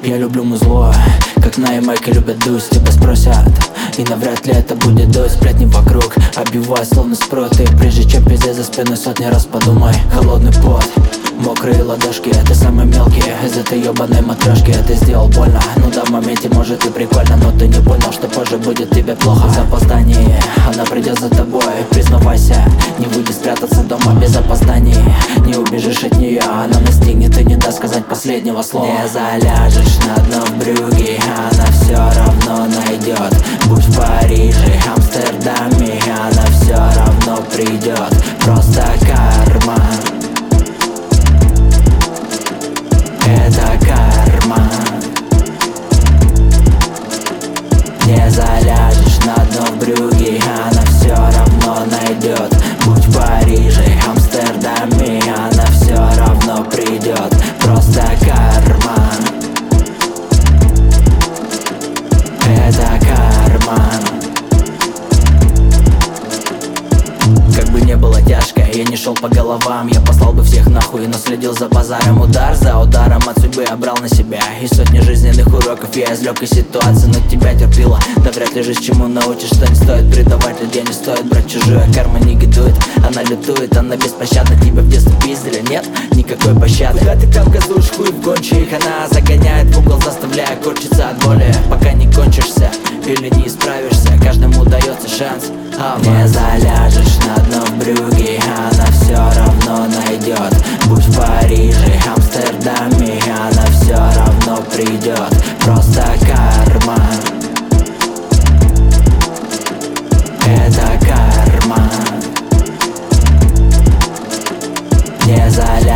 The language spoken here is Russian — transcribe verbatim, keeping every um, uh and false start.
Я люблю музло, как на Ямайке любят дусь. Тебя спросят, и навряд ли это будет дождь. Сплетни вокруг, оббивай словно спруты. Прежде чем пиздец за спиной сотни раз подумай. Холодный пот, мокрые ладошки, это самые мелкие из этой ебаной матрешки. Ты сделал больно, ну да, в моменте может и прикольно, но ты не понял, что позже будет тебе плохо. В запоздании она придет за тобой, признавайся, не выйди спрятаться дома без опозданий. Не убежишь от нее, она настигнет и не даст сказать последнего слова. Не заляжешь на дно в брюге, она все равно найдет. Будь в Париже, Амстердаме, она все равно придет. Просто карма, это карма. Не заляжешь на дно в брюге, она все равно найдет. Будь в Париже, Амстердаме, она все равно придет. Просто карма, это карма. Как бы не было тяжко, я не шел по головам. Я послал бы всех нахуй, но следил за базаром. Удар за ударом от судьбы я брал на себя. И сотни жизненных уроков я извлек из ситуации. Но тебя терпила, да вряд ли жизнь чему научишь. Что не стоит предавать людей, не стоит брать чужое. Карма не гидует, она лютует, она беспощадна. Тебя в детстве пиздили, нет никакой пощады. Куда ты там газуешь, хуй в гонщик. Она загоняет в угол, заставляя корчиться от боли. Пока не кончишься или не исправишься, каждому дается шанс. А не заляжешь на дно в брюге, она все равно найдет. Будь в Париже, Амстердаме, она все равно придет. Просто карма, это карма. Не заляжешь